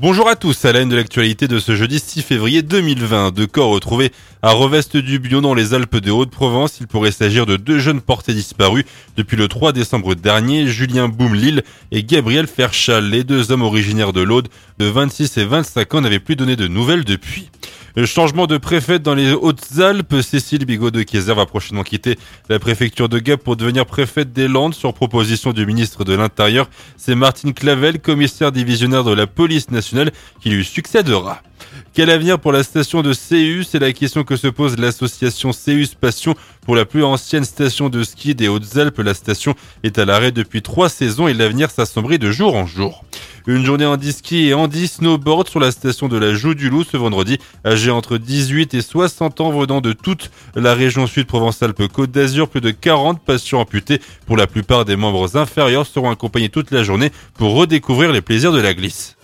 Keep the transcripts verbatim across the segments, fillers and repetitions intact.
Bonjour à tous, à la une de l'actualité de ce jeudi six février deux mille vingt. Deux corps retrouvés à Revest-du-Bion dans les Alpes de Haute-Provence. Il pourrait s'agir de deux jeunes portés disparus depuis le trois décembre dernier, Julien Boumlil et Gabriel Ferchal. Les deux hommes originaires de l'Aude de vingt-six et vingt-cinq ans n'avaient plus donné de nouvelles depuis. Le changement de préfète dans les Hautes-Alpes, Cécile Bigot-de-Kayser va prochainement quitter la préfecture de Gap pour devenir préfète des Landes sur proposition du ministre de l'Intérieur. C'est Martine Clavel, commissaire divisionnaire de la police nationale, qui lui succédera. Quel avenir pour la station de Céus? C'est la question que se pose l'association Céus Passion pour la plus ancienne station de ski des Hautes-Alpes. La station est à l'arrêt depuis trois saisons et l'avenir s'assombrit de jour en jour. Une journée handi-ski et handi-snowboard sur la station de la Joux-du-Loup ce vendredi. Âgés entre dix-huit et soixante ans venant de toute la région sud Provence-Alpes-Côte d'Azur, plus de quarante patients amputés. Pour la plupart des membres inférieurs seront accompagnés toute la journée pour redécouvrir les plaisirs de la glisse.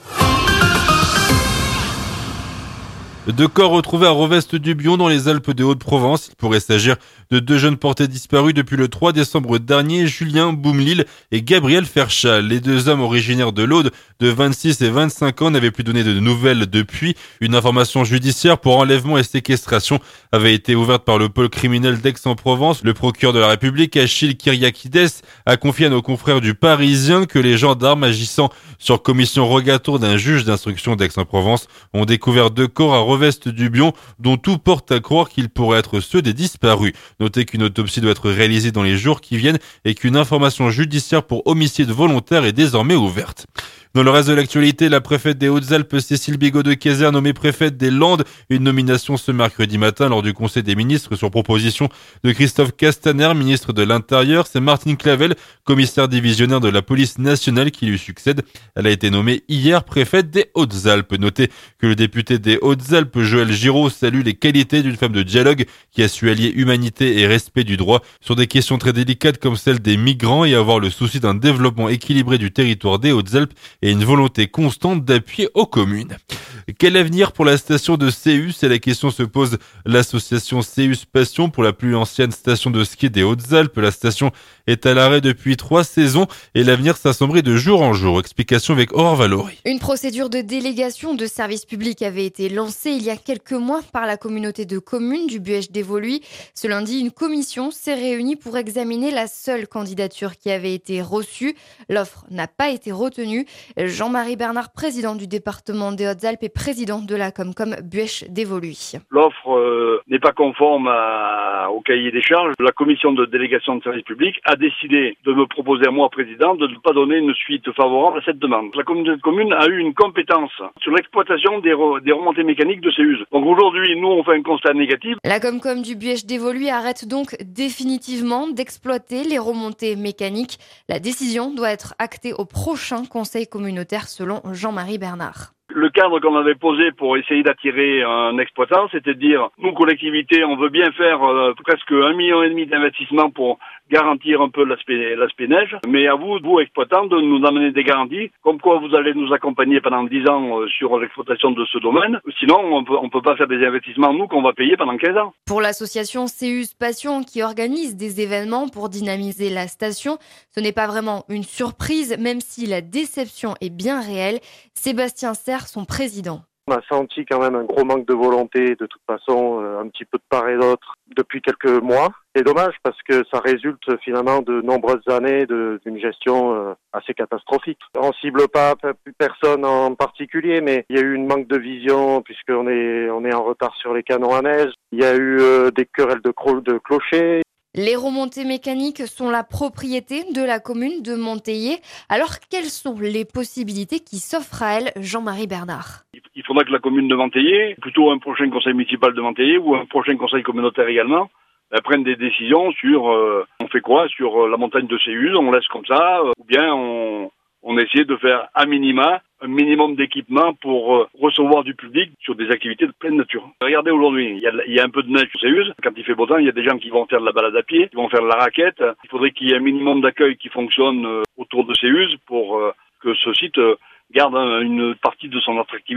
Deux corps retrouvés à Revest-du-Bion dans les Alpes de Haute-Provence. Il pourrait s'agir de deux jeunes portés disparus depuis le trois décembre dernier, Julien Boumlil et Gabriel Ferchal. Les deux hommes originaires de l'Aude de vingt-six et vingt-cinq ans n'avaient plus donné de nouvelles depuis. Une information judiciaire pour enlèvement et séquestration avait été ouverte par le pôle criminel d'Aix-en-Provence. Le procureur de la République, Achille Kyriakides, a confié à nos confrères du Parisien que les gendarmes agissant sur commission rogatoire d'un juge d'instruction d'Aix-en-Provence ont découvert deux corps à Revest-du-Bion dont tout porte à croire qu'ils pourraient être ceux des disparus. Notez qu'une autopsie doit être réalisée dans les jours qui viennent et qu'une information judiciaire pour homicide volontaire est désormais ouverte. Dans le reste de l'actualité, la préfète des Hautes-Alpes, Cécile Bigot-de-Kayser, nommée préfète des Landes, une nomination ce mercredi matin lors du Conseil des ministres sur proposition de Christophe Castaner, ministre de l'Intérieur. C'est Martine Clavel, commissaire divisionnaire de la police nationale, qui lui succède. Elle a été nommée hier préfète des Hautes-Alpes. Notez que le député des Hautes-Alpes, Joël Giraud, salue les qualités d'une femme de dialogue qui a su allier humanité et respect du droit sur des questions très délicates comme celle des migrants et avoir le souci d'un développement équilibré du territoire des Hautes-Alpes et une volonté constante d'appuyer aux communes. Quel avenir pour la station de Céus? C'est la question se pose l'association Céus Passion pour la plus ancienne station de ski des Hautes-Alpes. La station est à l'arrêt depuis trois saisons et l'avenir s'assombrit de jour en jour. Explication avec Aurore Valory. Une procédure de délégation de service public avait été lancée il y a quelques mois par la communauté de communes du Buëch d'Évoluy. Ce lundi, une commission s'est réunie pour examiner la seule candidature qui avait été reçue. L'offre n'a pas été retenue. Jean-Marie Bernard, président du département des Hautes-Alpes et président de la Comcom Buëch d'Évoluy. L'offre euh, n'est pas conforme à, au cahier des charges. La commission de délégation de service public a décidé de me proposer à moi, président, de ne pas donner une suite favorable à cette demande. La communauté de communes a eu une compétence sur l'exploitation des, re, des remontées mécaniques de Céus. Donc aujourd'hui, nous, on fait un constat négatif. La Comcom du Buëch d'Évoluy arrête donc définitivement d'exploiter les remontées mécaniques. La décision doit être actée au prochain conseil communautaire, selon Jean-Marie Bernard. Le cadre qu'on avait posé pour essayer d'attirer un exploitant, c'était de dire, nous, collectivités, on veut bien faire euh, presque un million et demi d'investissement pour garantir un peu l'aspect, l'aspect neige, mais à vous, vous, exploitants, de nous amener des garanties, comme quoi vous allez nous accompagner pendant dix ans euh, sur l'exploitation de ce domaine. Sinon, on peut, on peut pas faire des investissements, nous, qu'on va payer pendant quinze ans. Pour l'association Céus Passion, qui organise des événements pour dynamiser la station, ce n'est pas vraiment une surprise, même si la déception est bien réelle. Sébastien Serre, son président. On a senti quand même un gros manque de volonté, de toute façon, un petit peu de part et d'autre depuis quelques mois. C'est dommage parce que ça résulte finalement de nombreuses années de, d'une gestion assez catastrophique. On cible pas personne en particulier, mais il y a eu une manque de vision puisqu'on est, on est en retard sur les canons à neige. Il y a eu des querelles de, cro- de clochers. Les remontées mécaniques sont la propriété de la commune de Monteillé. Alors, quelles sont les possibilités qui s'offrent à elle, Jean-Marie Bernard? Il faudra que la commune de Monteillé, plutôt un prochain conseil municipal de Monteillé ou un prochain conseil communautaire également, prenne des décisions sur euh, on fait quoi sur la montagne de Céus, on laisse comme ça, euh, ou bien on, on essaie de faire à minima un minimum d'équipement pour euh, recevoir du public sur des activités de pleine nature. Regardez aujourd'hui, il y a, il y a un peu de neige sur Céus. Quand il fait beau temps, il y a des gens qui vont faire de la balade à pied, qui vont faire de la raquette. Il faudrait qu'il y ait un minimum d'accueil qui fonctionne euh, autour de Céus pour euh, que ce site euh, garde un, une partie de son attractivité.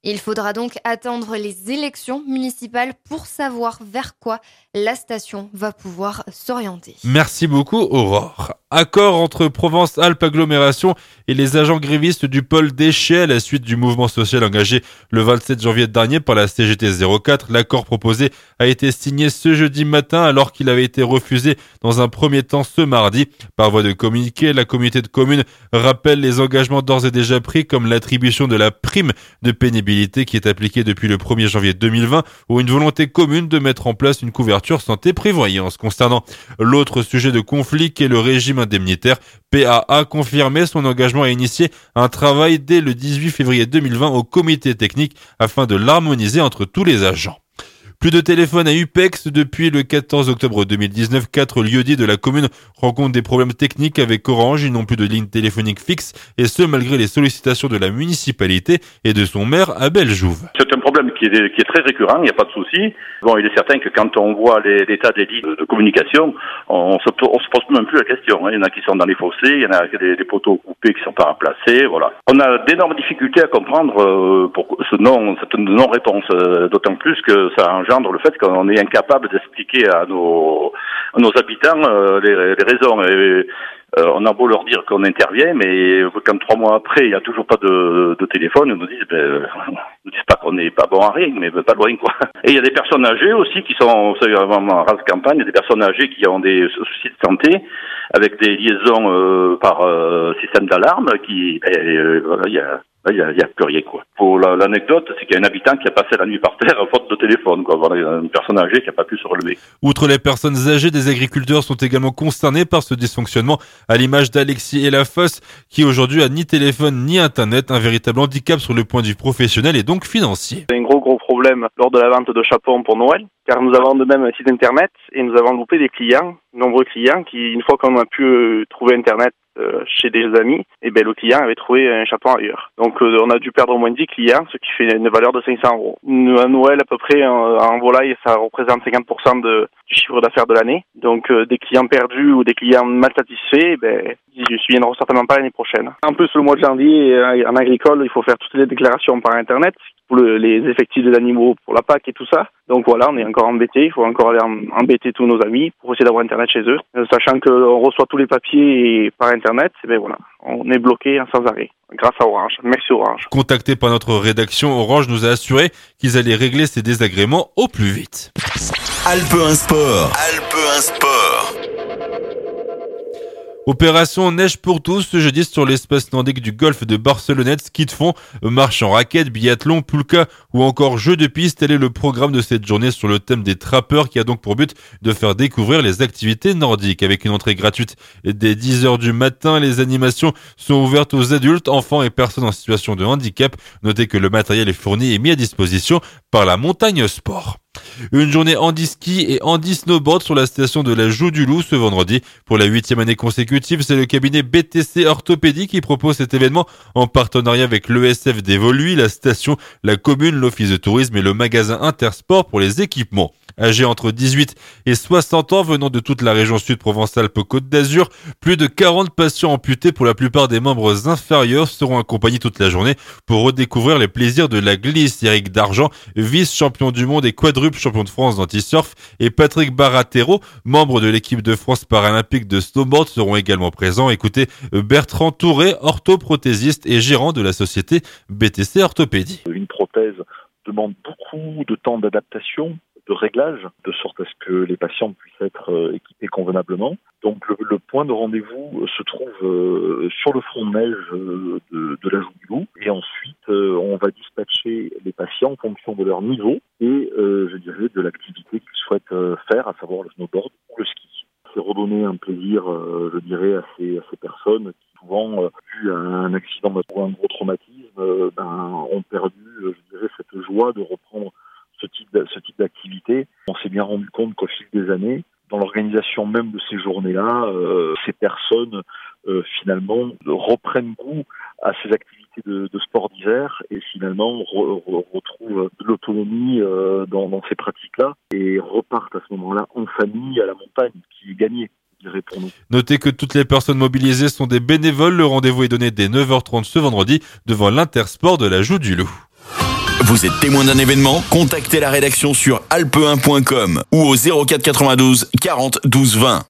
Il faudra donc attendre les élections municipales pour savoir vers quoi la station va pouvoir s'orienter. Merci beaucoup Aurore. Accord entre Provence-Alpes Agglomération et les agents grévistes du pôle déchets à la suite du mouvement social engagé le vingt-sept janvier dernier par la C G T zéro quatre. L'accord proposé a été signé ce jeudi matin alors qu'il avait été refusé dans un premier temps ce mardi. Par voie de communiqué, la communauté de communes rappelle les engagements d'ores et déjà pris comme l'attribution de la prime de pénibilité qui est appliquée depuis le premier janvier deux mille vingt ou une volonté commune de mettre en place une couverture santé prévoyance. Concernant l'autre sujet de conflit qui est le régime indemnitaire, P A A a confirmé son engagement à initier un travail dès le dix-huit février deux mille vingt au comité technique afin de l'harmoniser entre tous les agents. Plus de téléphone à U P E X depuis le quatorze octobre deux mille dix-neuf. Quatre lieux-dits de la commune rencontrent des problèmes techniques avec Orange. Ils n'ont plus de ligne téléphonique fixe et ce malgré les sollicitations de la municipalité et de son maire Abel Jouve. C'est un problème qui est, qui est très récurrent, il n'y a pas de souci. Bon, il est certain que quand on voit les, l'état des lignes de communication, on se, on se pose même plus la question. Hein. Il y en a qui sont dans les fossés, il y en a des, des poteaux coupés qui ne sont pas remplacés, voilà. On a d'énormes difficultés à comprendre euh, pour ce non, cette non-réponse, euh, d'autant plus que ça engendre le fait qu'on est incapable d'expliquer à nos, à nos habitants euh, les, les raisons. Et, Euh, on a beau leur dire qu'on intervient, mais quand trois mois après, il n'y a toujours pas de, de téléphone, ils nous disent, ben, ils nous disent pas qu'on n'est pas bon à rien, mais pas loin, quoi. Et il y a des personnes âgées aussi qui sont, vous savez, en race campagne, il y a des personnes âgées qui ont des soucis de santé, avec des liaisons euh, par euh, système d'alarme, qui, ben, euh, voilà, il y a il y a, il y a plus rien, quoi. Pour la, l'anecdote, c'est qu'il y a un habitant qui a passé la nuit par terre faute de téléphone, quoi. Voilà, une personne âgée qui n'a pas pu se relever. Outre les personnes âgées, des agriculteurs sont également concernés par ce dysfonctionnement, à l'image d'Alexis Elafosse, qui aujourd'hui a ni téléphone ni internet, un véritable handicap sur le point de vue professionnel et donc financier. C'est un gros gros problème lors de la vente de chapons pour Noël, car nous avons de même un site internet et nous avons loupé des clients, nombreux clients qui, une fois qu'on a pu euh, trouver internet Euh, chez des amis, et ben le client avait trouvé un chapon ailleurs. Donc euh, on a dû perdre au moins dix clients, ce qui fait une valeur de cinq cents euros. À Noël, à peu près, en, en volaille, ça représente cinquante pour cent de, du chiffre d'affaires de l'année. Donc euh, des clients perdus ou des clients mal satisfaits, ben, ils ne viendront certainement pas l'année prochaine. En plus, le mois de janvier, en agricole, il faut faire toutes les déclarations par Internet pour le, les effectifs des animaux, pour la P A C et tout ça. Donc voilà, on est encore embêté. Il faut encore aller embêter tous nos amis pour essayer d'avoir Internet chez eux. Euh, sachant qu'on reçoit tous les papiers par Internet, et ben voilà, on est bloqué sans arrêt. Grâce à Orange. Merci Orange. Contacté par notre rédaction, Orange nous a assuré qu'ils allaient régler ces désagréments au plus vite. Alpe un Sport. Alpe un Sport. Opération Neige pour tous ce jeudi sur l'espace nordique du golfe de Barcelonnette, ski de fond, marche en raquette, biathlon, poulka ou encore jeu de piste. Tel est le programme de cette journée sur le thème des trappeurs qui a donc pour but de faire découvrir les activités nordiques. Avec une entrée gratuite dès dix heures du matin, les animations sont ouvertes aux adultes, enfants et personnes en situation de handicap. Notez que le matériel est fourni et mis à disposition par la Montagne Sport. Une journée handi-ski et handi-snowboard sur la station de la Joux du Loup ce vendredi. Pour la huitième année consécutive, c'est le cabinet B T C Orthopédie qui propose cet événement en partenariat avec l'E S F d'Evoluy, la station, la commune, l'office de tourisme et le magasin Intersport pour les équipements. Âgés entre dix-huit et soixante ans venant de toute la région sud Provence-Alpes-Côte d'Azur, plus de quarante patients amputés pour la plupart des membres inférieurs seront accompagnés toute la journée pour redécouvrir les plaisirs de la glisse. Eric Dargent, vice-champion du monde et quadruple champion de France d'anti-surf, et Patrick Baratero, membre de l'équipe de France paralympique de snowboard, seront également présents. Écoutez Bertrand Touré, orthoprothésiste et gérant de la société B T C Orthopédie. Une prothèse demande beaucoup de temps d'adaptation, de réglage, de sorte à ce que les patients puissent être euh, équipés convenablement. Donc le, le point de rendez-vous euh, se trouve euh, sur le front de neige euh, de, de la Joux du Loup. Et ensuite, euh, on va dispatcher les patients en fonction de leur niveau et, euh, je dirais, de l'activité qu'ils souhaitent euh, faire, à savoir le snowboard ou le ski. C'est redonner un plaisir, euh, je dirais, à ces, à ces personnes qui, souvent, euh, dû à un accident ou un gros traumatisme, euh, ben, ont perdu, euh, je dirais, cette joie de reprendre ce type, ce type d'activité. On s'est bien rendu compte qu'au fil des années, dans l'organisation même de ces journées-là, euh, ces personnes, euh, finalement, reprennent goût à ces activités de, de sport d'hiver et finalement re, re, retrouvent de l'autonomie euh, dans, dans ces pratiques-là et repartent à ce moment-là en famille à la montagne, qui est gagnée. Pour nous. Notez que toutes les personnes mobilisées sont des bénévoles. Le rendez-vous est donné dès neuf heures trente ce vendredi devant l'Intersport de la Joux du Loup. Vous êtes témoin d'un événement? Contactez la rédaction sur alpe un point com ou au zéro quatre quatre-vingt-douze quarante douze vingt.